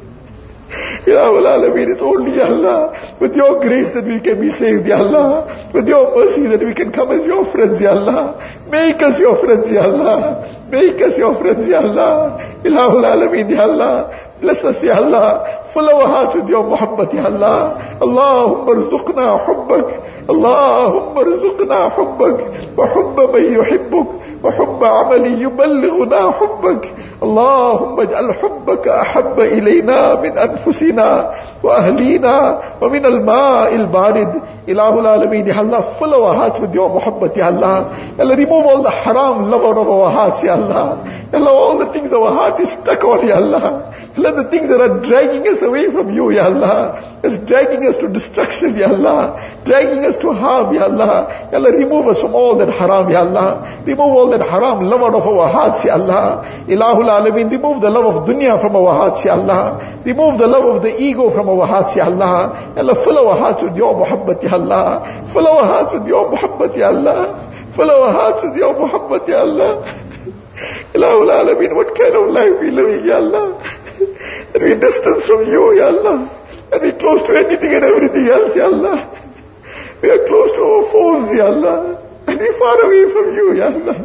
Ya Alameen, it's only, Ya Allah, with your grace that we can be saved, Ya Allah. With your mercy that we can come as your friends, Ya Allah. Make us your friends, Ya Allah. Make us your friends, Ya Allah. Ilahul Alameen, Ya Allah. Bless us, Ya Allah. Fill our hearts with your muhabbat, Ya Allah. Allahumma rzuqna hubbak. Allahumma rzuqna hubbak. Wa hubba man yuhibbuk. Wa hubba amali yuballighuna hubbak. Allahumma ij'al hubbaka ahabba ilayna min anfusina wa ahlina wa min al-ma'i al-barid. Ilahul Alameen, Ya Allah. Fill our hearts with your muhabbat, Ya Allah. Ya Allah, remove all the haram love out of our hearts, Ya Allah. Ya Allah, all the things our heart is stuck on, Ya Allah. Let the things that are dragging us away from you, Ya Allah, is dragging us to destruction, Ya Allah, dragging us to harm, Ya Allah. Ya Allah, remove us from all that haram, Ya Allah. Remove all that haram love out of our hearts, Ya Allah. Ilahul Alameen, remove the love of dunya from our hearts, Ya Allah. Remove the love of the ego from our hearts, Ya Allah. Ya Allah, fill our hearts with your muhabbat, Ya Allah. Fill our hearts with your muhabbat, Ya Allah. Fill our hearts with your muhabbat, Ya Allah. Ilahul Alameen, what kind of life we living, Ya Allah? And we distance from you, Ya Allah. And we close to anything and everything else, Ya Allah. We are close to our phones, Ya Allah. And we far away from you, Ya Allah.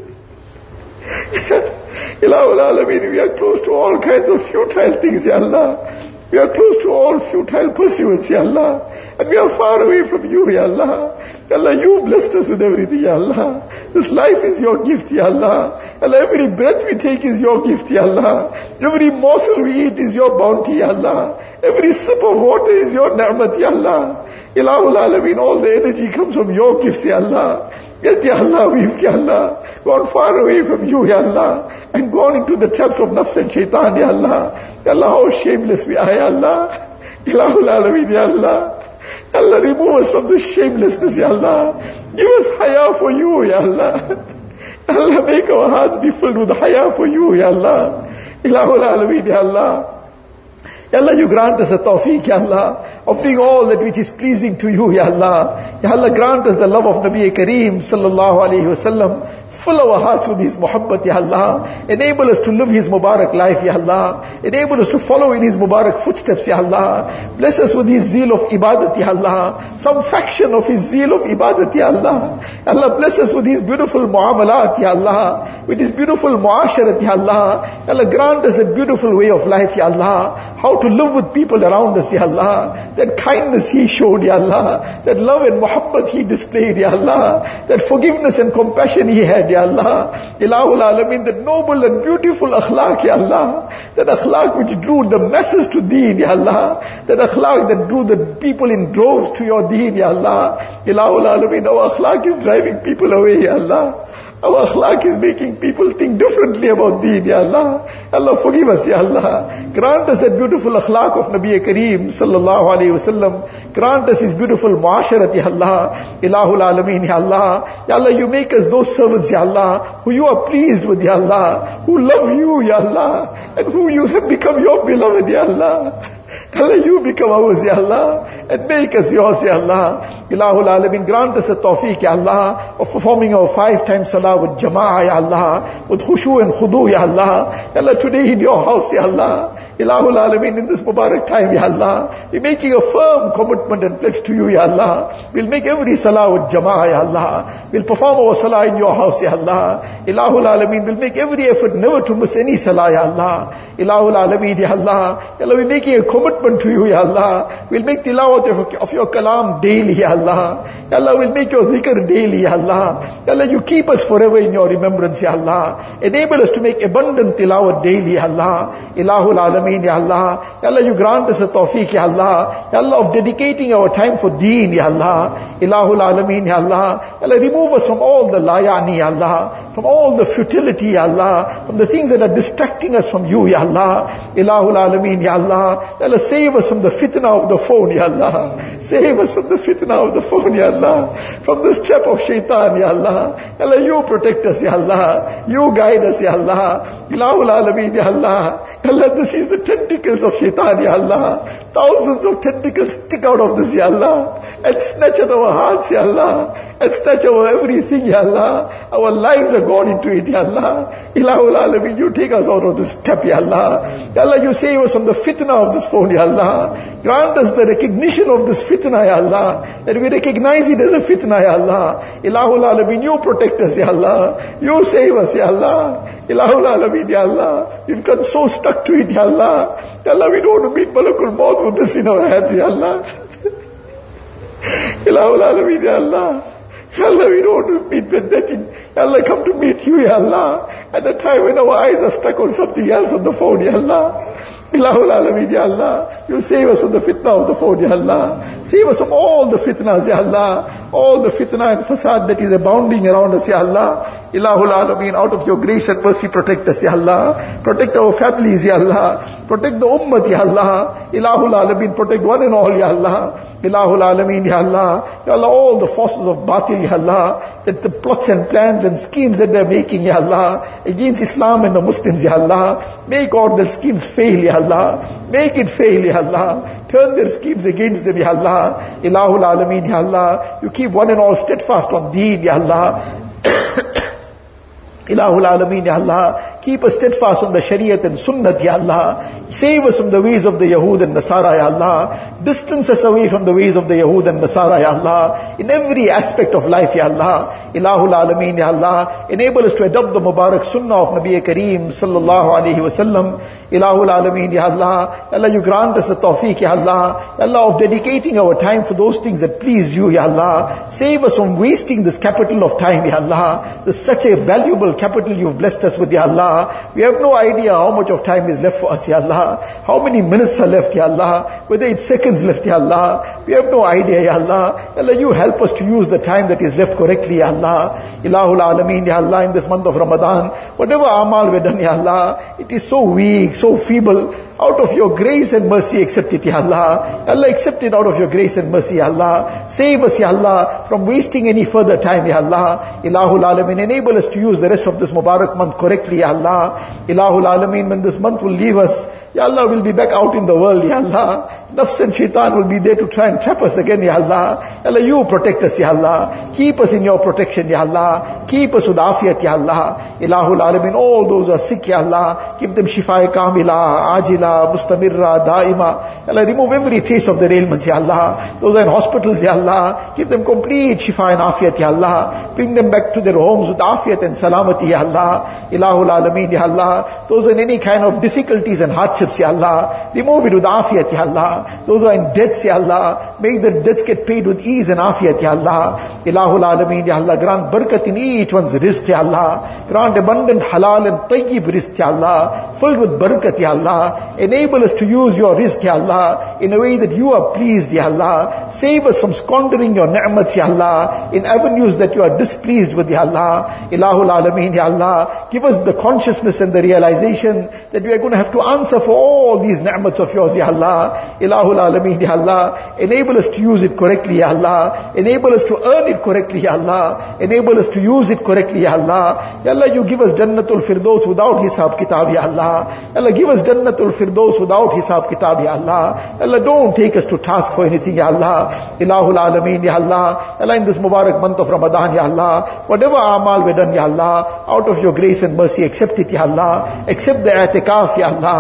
Ilahul Alameen, we are close to all kinds of futile things, Ya Allah. We are close to all futile pursuits, Ya Allah. And we are far away from you, Ya Allah. Ya Allah, you blessed us with everything, Ya Allah. This life is your gift, Ya Allah. Ya Allah, every breath we take is your gift, Ya Allah. Every morsel we eat is your bounty, Ya Allah. Every sip of water is your ni'mat, Ya Allah. Ilahul Alameen, all the energy comes from your gifts, Ya Allah. Yet, Ya Allah, we've, Ya Allah, gone far away from you, Ya Allah, and gone into the traps of nafs and shaitan, Ya Allah. Ya Allah, how shameless we are, Ya Allah. Ilahul Alameen, Ya Allah. Ya Allah, remove us from this shamelessness, Ya Allah. Give us haya for you, Ya Allah. Ya Allah, make our hearts be filled with haya for you, Ya Allah. Ilahul Alameen, Ya Allah. Ya Allah, you grant us a tawfiq, Ya Allah, of doing all that which is pleasing to you, Ya Allah. Ya Allah, grant us the love of Nabi Kareem sallallahu alayhi wa sallam. Fill our hearts with His muhabbat, Ya Allah. Enable us to live His Mubarak life, Ya Allah. Enable us to follow in His Mubarak footsteps, Ya Allah. Bless us with His zeal of ibadat, Ya Allah. Some fraction of His zeal of ibadat, Ya Allah. Ya Allah, bless us with His beautiful muamalat, Ya Allah. With His beautiful muasharat, Ya Allah. Ya Allah, grant us a beautiful way of life, Ya Allah. How to live with people around us, Ya Allah. That kindness He showed, Ya Allah. That love and muhabbat He displayed, Ya Allah. That forgiveness and compassion He had, Ya Allah. Ilahul Alameen, that noble and beautiful akhlaq, Ya Allah. That akhlaq which drew the masses to deen, Ya Allah. That akhlaq that drew the people in droves to your deen, Ya Allah. Ilahul Alameen, our akhlaq is driving people away, Ya Allah. Our akhlaq is making people think differently about deen, Ya Allah. Allah, forgive us, Ya Allah. Grant us that beautiful akhlaq of Nabi Kareem sallallahu alayhi wa sallam. Grant us His beautiful muasharat, Ya Allah. Ilahul Alameen, Ya Allah. Ya Allah, you make us those servants, Ya Allah, who you are pleased with, Ya Allah. Who love you, Ya Allah. And who you have become your beloved, Ya Allah. Allah, you become ours, Ya Allah, and make us yours, Ya Allah. Ilahul Alameen, grant us a tawfiq, Ya Allah, of performing our 5 times salah with jama'ah, Ya Allah, with khushu and khudu, Ya Allah. Ya Allah, today in your house, Ya Allah. Ilahul Alameen, in this Mubarak time, Ya Allah, we're making a firm commitment and pledge to you, Ya Allah. We'll make every salah with jama'ah, Ya Allah. We'll perform our salah in your house, Ya Allah. Ilahul Alameen, we'll make every effort never to miss any salah, Ya Allah. Ilahul Alameen, Ya Allah. Ya Allah, we're making a commitment commitment to you, Ya Allah. We'll make tilawat of your kalam daily, Ya Allah. Ya Allah, we'll make your zikr daily, Ya Allah. Ya Allah, you keep us forever in your remembrance, Ya Allah. Enable us to make abundant tilawat daily, Ya Allah. Ilahul Alameen, Ya Allah. Ya Allah, you grant us a tawfiq, Ya Allah. Ya Allah, of dedicating our time for deen, Ya Allah. Ilahul Alameen, Ya Allah. Ya Allah, remove us from all the layani, Ya Allah. From all the futility, Ya Allah. From the things that are distracting us from you, Ya Allah. Ilahul Alameen, Ya Allah. Ya Allah, save us from the fitna of the phone, Ya Allah. Save us from the fitna of the phone, Ya Allah. From this trap of shaitan, Ya Allah. Ya Allah, you protect us, Ya Allah. You guide us, Ya Allah. Ilahul Alameen, Ya Allah. Ya Allah, this is the tentacles of shaitan, Ya Allah. Thousands of tentacles stick out of this, Ya Allah. And snatch at our hearts, Ya Allah. And snatch our everything, Ya Allah. Our lives are gone into it, Ya Allah. Ilahul Alameen, you take us out of this trap, Ya Allah. Ya Allah, you save us from the fitna of this phone, Ya Allah. Grant us the recognition of this fitna, Ya Allah. That we recognize it as a fitna, Ya Allah. Ilahul Alameen, you protect us, Ya Allah. You save us, Ya Allah. Ilahul Alameen, Ya Allah. We've got so stuck to it, Ya Allah. Ya Allah, we don't want to meet Malakul Maut with this in our hands, Ya Allah. Ilahul Alameen, Ya Allah. Ya Allah, we don't want to meet with nothing. Ya Allah, come to meet you, Ya Allah. At the time when our eyes are stuck on something else on the phone, Ya Allah. Ilahul Alameen, Ya Allah. You save us from the fitna of the phone, Ya Allah. Save us from all the fitnas, Ya Allah. All the fitna and fasad that is abounding around us, Ya Allah. Ilahul Alameen, out of your grace and mercy, protect us, Ya Allah. Protect our families, Ya Allah. Protect the ummah, Ya Allah. Ilahul Alameen, protect one and all, Ya Allah. Ilahul Alameen, Ya Allah. Ya Allah, all the forces of batil, Ya Allah, that the plots and plans and schemes that they're making, Ya Allah, against Islam and the Muslims, Ya Allah. Make all their schemes fail, Ya Allah. Make it fail, Ya Allah. Turn their schemes against them, Ya Allah. Ilahul Alameen, Ya Allah. You keep one and all steadfast on deen, Ya Allah. Ilahul Alameen, Ya Allah. Keep us steadfast on the Shariat and Sunnat, Ya Allah. Save us from the ways of the Yahud and Nasara, Ya Allah. Distance us away from the ways of the Yahud and Nasara, Ya Allah. In every aspect of life, Ya Allah. Ilahul Alameen, Ya Allah. Enable us to adopt the Mubarak Sunnah of Nabi Kareem sallallahu alayhi wa sallam. Ilahul Alameen, Ya Allah. Ya Allah, you grant us the tawfiq, Ya Allah. Ya Allah, of dedicating our time for those things that please you, Ya Allah. Save us from wasting this capital of time, Ya Allah. This is such a valuable capital you've blessed us with, Ya Allah. We have no idea how much of time is left for us, Ya Allah. How many minutes are left, Ya Allah. Whether it's seconds left, Ya Allah. We have no idea, Ya Allah. Ya Allah, you help us to use the time that is left correctly, Ya Allah. Ilahul Alameen, Ya Allah, in this month of Ramadan, whatever amal we've done, Ya Allah, it is so weak, so feeble. Out of your grace and mercy, accept it, Ya Allah. Ya Allah, accept it out of your grace and mercy, Ya Allah. Save us, Ya Allah, from wasting any further time, Ya Allah. Ilahul Alameen, enable us to use the rest of this Mubarak month correctly, Ya Allah. Ilahul Alameen, when this month will leave us, Ya Allah, we'll be back out in the world, Ya Allah. Nafs and shaitan will be there to try and trap us again, Ya Allah. Ya Allah, you protect us, Ya Allah. Keep us in your protection, Ya Allah. Keep us with afiyat, Ya Allah. Ilahul Alameen, all those who are sick, Ya Allah, give them shifa kamila, ajila, mustamirra, daima. Ya Allah, remove every trace of their ailments, Ya Allah. Those are in hospitals, Ya Allah, give them complete shifa and afiyat, Ya Allah. Bring them back to their homes with afiyat and salamati, Ya Allah. Ilahul Alameen, Ya Allah. Those in any kind of difficulties and hardships, Ya Allah, remove it with afiyat, Ya Allah. Those who are in debts, Ya Allah, make the debts get paid with ease and afiyat, Ya Allah. Ilahul Alameen, Ya Allah, grant barakat in each one's rizq, Ya Allah. Grant abundant halal and tayyib rizq, Ya Allah, filled with barakat, Ya Allah. Enable us to use your rizq, Ya Allah, in a way that you are pleased, Ya Allah. Save us from squandering your ni'mats, Ya Allah, in avenues that you are displeased with, Ya Allah. Ilahul Alameen, Ya Allah, give us the consciousness and the realization that we are going to have to answer for all these ni'mats of yours, Ya Allah. Ilahul Alameen, Ya Allah. Enable us to use it correctly, Ya Allah. Enable us to earn it correctly, Ya Allah. Enable us to use it correctly, Ya Allah. Ya Allah, you give us Jannatul Firdaus without Hisab Kitab, Ya Allah. Ya Allah, give us Jannatul Firdaus without Hisab Kitab, Ya Allah. Ya Allah, don't take us to task for anything, Ya Allah. Ilahul Alameen, Ya Allah. Ya Allah, in this Mubarak month of Ramadan, Ya Allah, whatever amal we've done, Ya Allah, out of your grace and mercy, accept it, Ya Allah. Accept the i'tikaf, Ya Allah.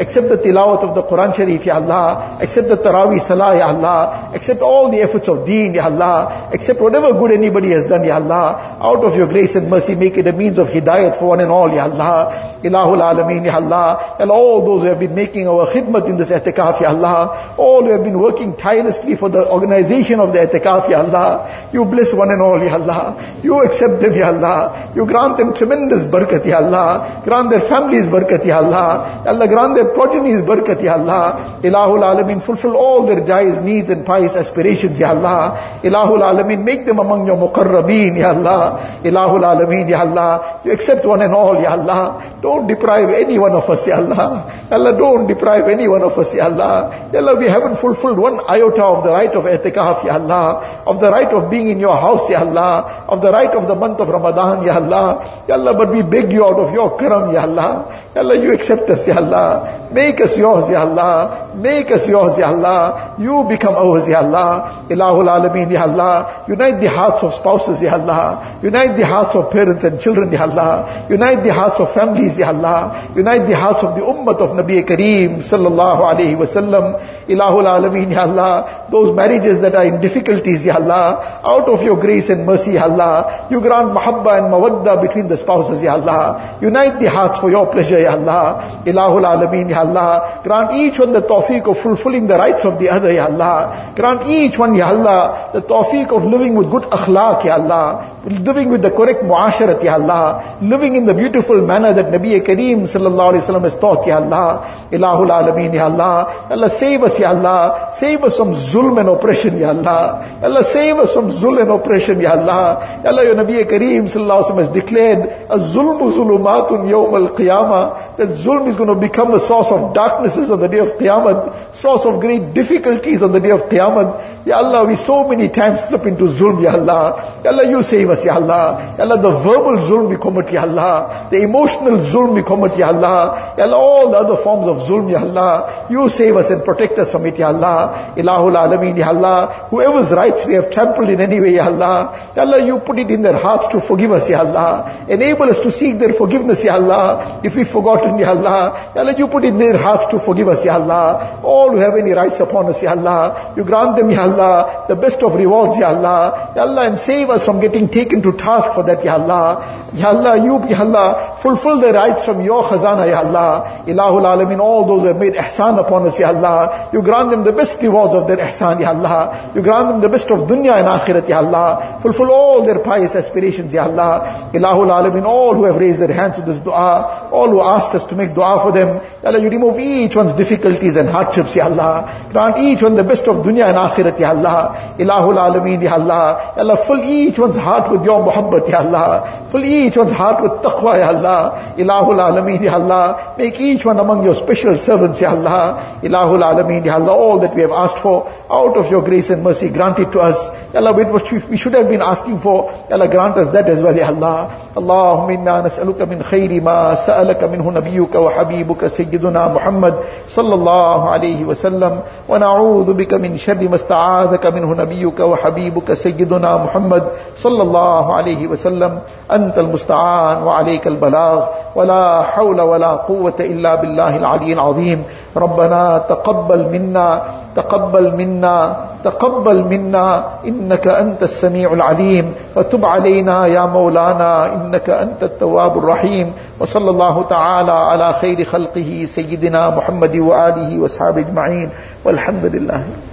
Accept the tilawat of the Quran Sharif, Ya Allah. Accept the Taraweeh Salah, Ya Allah. Accept all the efforts of deen, Ya Allah. Accept whatever good anybody has done, Ya Allah. Out of your grace and mercy, make it a means of hidayat for one and all, Ya Allah. Ilahul Alameen, Ya Allah. And all those who have been making our khidmat in this i'tikaf, Ya Allah. All who have been working tirelessly for the organization of the i'tikaf, Ya Allah. You bless one and all, Ya Allah. You accept them, Ya Allah. You grant them tremendous barakat, Ya Allah. Grant their families barakat, Ya Allah. Ya Allah, grant their progenies barakat, Ya Allah. Ilahul Alameen, fulfill all their jais, needs and pious aspirations, Ya Allah. Ilahul Alameen, make them among your muqarrabeen, Ya Allah. Ilahul Alameen, Ya Allah. You accept one and all, Ya Allah. Don't deprive any one of us, Ya Allah. Ya Allah, don't deprive any one of us, Ya Allah. Ya Allah, we haven't fulfilled one iota of the right of i'tikaf, Ya Allah. Of the right of being in your house, Ya Allah. Of the right of the month of Ramadan, Ya Allah. Ya Allah, but we beg you out of your karam, Ya Allah. Ya Allah, you accept us, Ya Allah. Make us yours, Ya Allah. Make us yours, Ya Allah. You become ours, Ya Allah. Ilahul Alameen, Ya Allah. Unite the hearts of spouses, Ya Allah. Unite the hearts of parents and children, Ya Allah. Unite the hearts of families, Ya Allah. Unite the hearts of the ummah of Nabi Kareem sallallahu alayhi wa sallam. Ilahul Alameen, Ya Allah. Those marriages that are in difficulties, Ya Allah. Out of your grace and mercy, Ya Allah. You grant mahabba and mawadda between the spouses, Ya Allah. Unite the hearts for your pleasure, Ya Allah. Ilahul Alameen, Ya Allah. Grant each one the tawfiq of fulfilling the rights of the other, Ya Allah. Grant each one, Ya Allah, the tawfiq of living with good akhlaq, Ya Allah. Living with the correct muasharat, Ya Allah. Living in the beautiful manner that Nabi Kareem sallallahu alayhi wa sallam has taught, Ya Allah. Ilahul Alameen, Ya Allah. Allah, save us, Ya Allah. Save us from zulm and oppression, Ya Allah. Allah, save us from zulm and oppression, Ya Allah. Ya Allah, your Nabi Kareem sallallahu alayhi wa sallam has declared, az-zulmu zulumatun yawm al-qiyamah, that zulm is going to become a source of darknesses on the day of Qiyamah, source of great difficulties on the day of Qiyamah. Ya Allah, we so many times slip into zulm, Ya Allah. Ya Allah, you save us, Ya Allah. Ya Allah, the verbal zulm we commit, Ya Allah. The emotional zulm we commit, Ya Allah. Ya Allah, all the other forms of zulm, Ya Allah. You save us and protect us from it, Ya Allah. Ilahul Alameen, Ya Allah. Whoever's rights we have trampled in any way, Ya Allah. Ya Allah, you put it in their hearts to forgive us, Ya Allah. Enable us to seek their forgiveness, Ya Allah. If we've forgotten, Ya Allah. Ya Allah, you put it in their hearts to forgive us, Ya Allah. All who have any rights upon us, Ya Allah. You grant them, Ya Allah, the best of rewards, Ya Allah. Ya Allah, and save us from getting taken to task for that, Ya Allah. Ya Allah, you, Ya Allah, fulfill the rights from your khazana, Ya Allah. Ilahul Alameen, all those who have made ihsan upon us, Ya Allah. You grant them the best rewards of their ihsan, Ya Allah. You grant them the best of dunya and akhirat, Ya Allah. Fulfill all their pious aspirations, Ya Allah. Ilahul Alameen, all who have raised their hands to this dua, all who asked us to make dua for them, Ya Allah, you remove each one's difficulties and hardships, Ya Allah. Grant each one the best of dunya and akhirat, Ya Allah. Ilahul Alameen, Ya Allah. Ya Allah, fill each one's heart with your muhabbat, Ya Allah. Fill each one's heart with taqwa, Ya Allah. Ilahul Alameen, Ya Allah. Make each one among your special servants, Ya Allah. Ilahul Alameen, Ya Allah. All that we have asked for, out of your grace and mercy, grant it to us. Ya Allah, what we should have been asking for, Ya Allah, grant us that as well, Ya Allah. Allahumma inna nas'aluka min khayri ma sa'alaka minhu nabiyyuka wa habibuka sayyiduna Muhammad sallallahu alayhi wa sallam, wa na'udhu bika min sharri ma sta'adhaka minhu nabiyyuka wa habibuka sayyiduna Muhammad sallallahu alayhi wa sallam. Anta al-musta'an wa alayka al-balagh, wa la hawla wa la quwwata illa billahi al-'ali al-'azim. ربنا تقبل منا تقبل منا تقبل منا إنك أنت السميع العليم وتب علينا يا مولانا إنك أنت التواب الرحيم وصلى الله تعالى على خير خلقه سيدنا محمد وآله وأصحابه أجمعين والحمد لله.